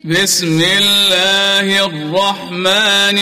بسم الله الرحمن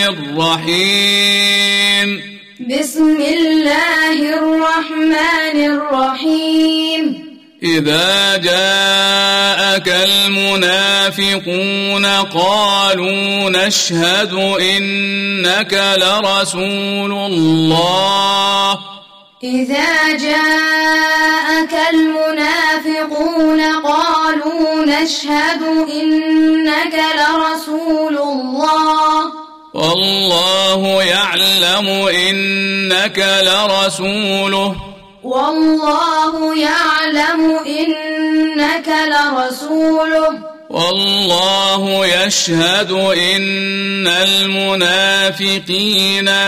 الرحيم بسم الله الرحمن الرحيم إذا جاءك المنافقون قالوا نشهد إنك لرسول الله إذا جاءك المنافقون قالوا نشهد إنك لرسول الله والله يعلم إنك لرسوله والله يعلم إنك لرسوله والله يشهد إن المنافقين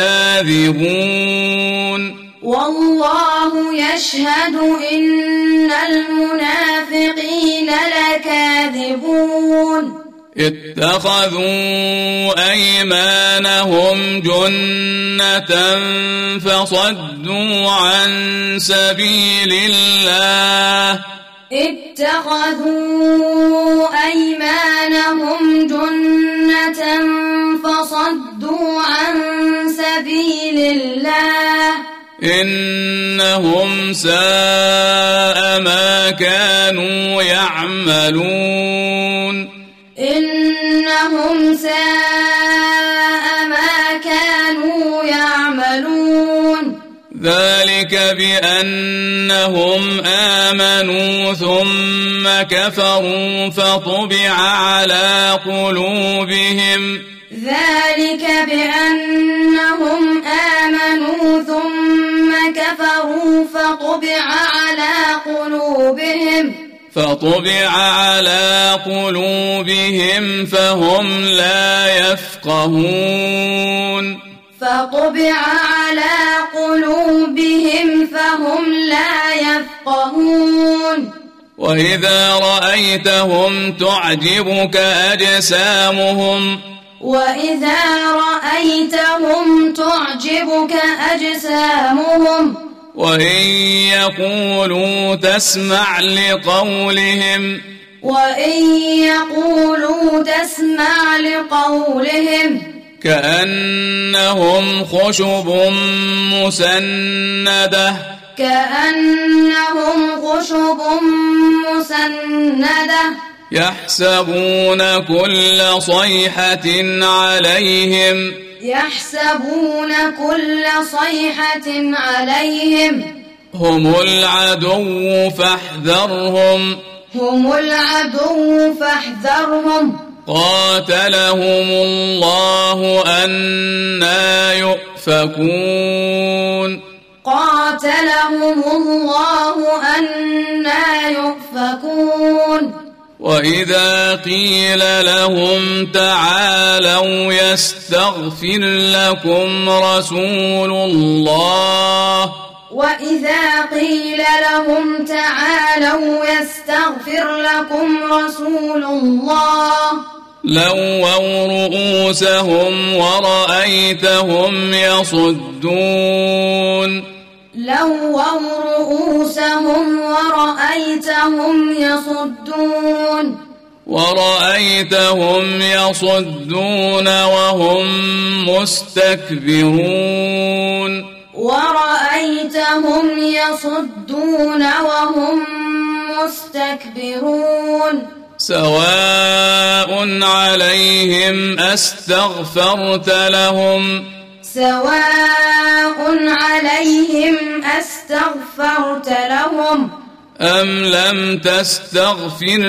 لكاذبون والله يشهد إن المنافقين لكاذبون اتخذوا أيمانهم جنة فصدوا عن سبيل الله اتخذوا أيمانهم جنة فصدوا عن سبيل الله إنهم ساء ما كانوا يعملون إنهم ساء ما كانوا يعملون ذلك بأنهم آمنوا ثم كفروا فطبع على قلوبهم ذلك بأنهم آمنوا ثم كفروا فطبع على قلوبهم فهم لا يفقهون فطبع على قلوبهم فهم لا يفقهون وإذا رأيتهم تعجبك أجسامهم وإن يقولوا تسمع لقولهم كأنهم خشب مسندة يحسبون كل صيحة عليهم هم العدو فاحذرهم قاتلهم الله أنى يؤفكون وإذا قيل لهم تعالوا يستغفر لكم رسول الله لووا رؤوسهم ورأيتهم يصدون وهم مستكبرون سواء عليهم أستغفرت لهم أم لم تستغفر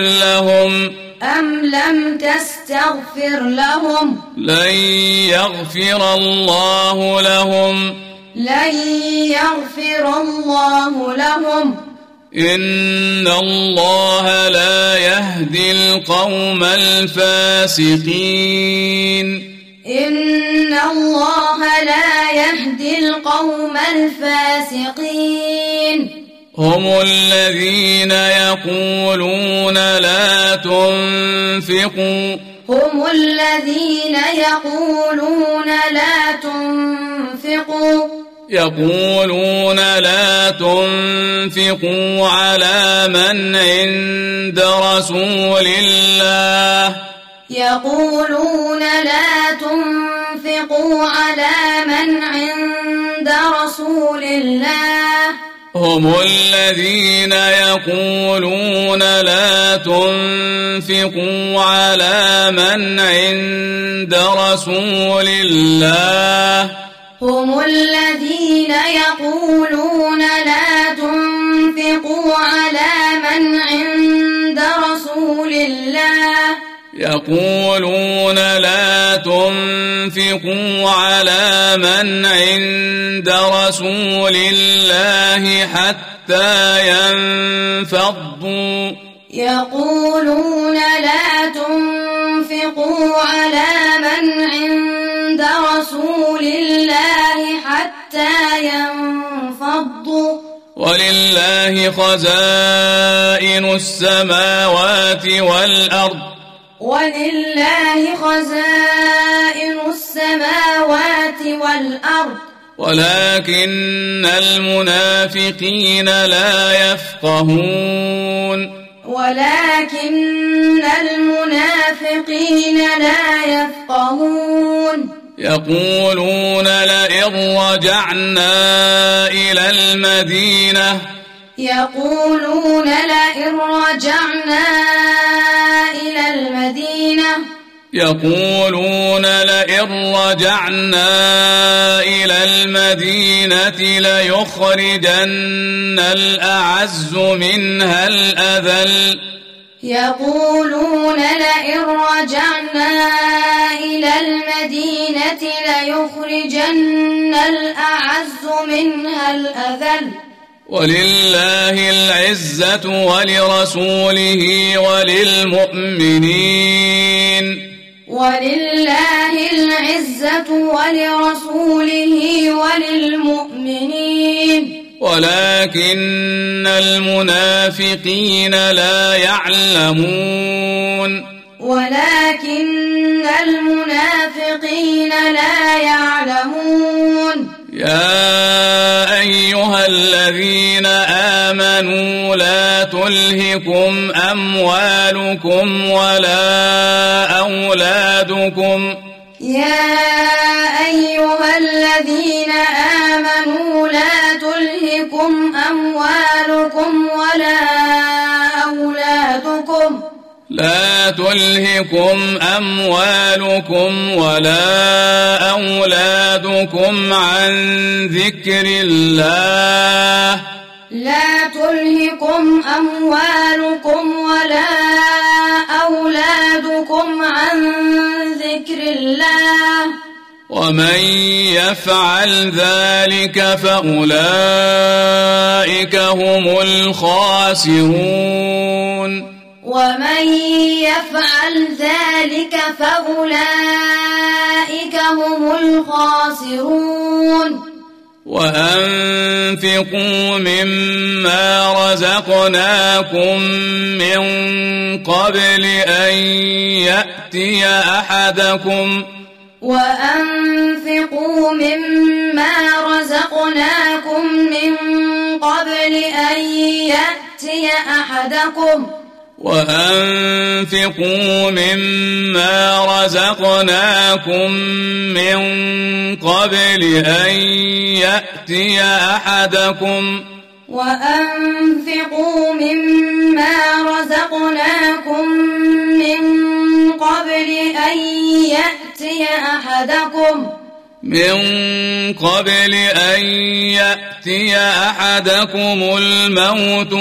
لهم لن يغفر الله لهم إن الله لا يهدي القوم الفاسقين هم الذين يقولون لا تنفقوا يقولون لا تنفقوا على من عند رسول الله يقولون لا تنفقوا على من عند رسول الله هم الذين يقولون لا تنفقوا على من عند رسول الله هم الذين يقولون لا تنفقوا على من عند رسول الله يقولون لا تنفقوا على من عند رسول الله حتى ينفضوا يقولون لا تنفقوا على من عند رسول الله حتى ينفضوا ولله خزائن السماوات والأرض ولله خزائن السماوات والأرض ولكن المنافقين لا يفقهون ولكن المنافقين لا يفقهون يقولون لئن رجعنا إلى المدينة يقولون لئن رجعنا إلى المدينة يقولون لئن رجعنا إلى المدينة ليخرجن الأعز منها الأذل يقولون لئن رجعنا إلى المدينة ليخرجن الأعز منها الأذل ولله العزة ولرسوله وللمؤمنين ولله العزة ولرسوله وللمؤمنين ولكن المنافقين لا يعلمون ولكن المنافقين لا يعلمون يا أيها الذين آمنوا لا تلهكم أموالكم ولا أولادكم يا أيها الذين آمنوا لا تلهكم أموالكم ولا أولادكم لا تلهكم أموالكم ولا أولادكم عن ذكر الله لا تلهكم أموالكم ولا أولادكم عن ذكر الله ومن يفعل ذلك فأولئك هم الخاسرون ومن يفعل ذلك فأولئك هم الخاسرون وأنفقوا مما رزقناكم من قبل أن يأتي أحدكم وأنفقوا مما رزقناكم من قبل أن يأتي أحدكم وأنفقوا مما رزقناكم من قبل أن يأتي أحدكم وأنفقوا مما رزقناكم من قبل أن يأتي أحدكم الموت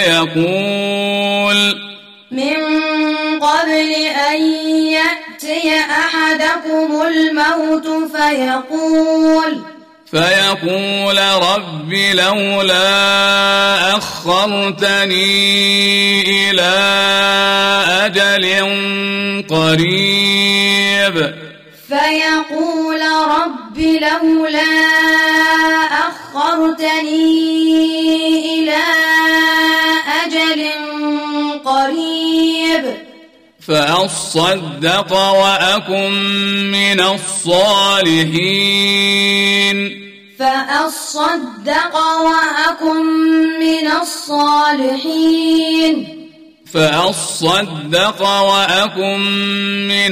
فيقول رب لولا أخرتني إلى أجل قريب فيقول رب لولا أخرتني إلى أجل قريب فأصدق وأكن من الصالحين فأصدق وأكن من الصالحين فأصدق وأكن من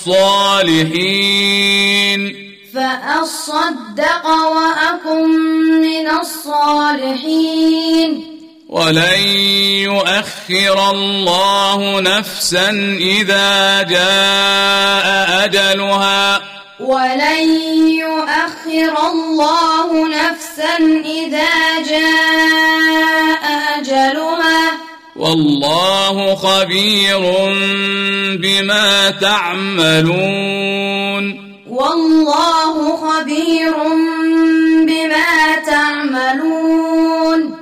الصالحين فأصدق وأكن من الصالحين ولن يؤخر الله نفسا إذا جاء أجلها ولن يؤخر الله نفسا إذا جاء أجلها والله خبير بما تعملون والله خبير بما تعملون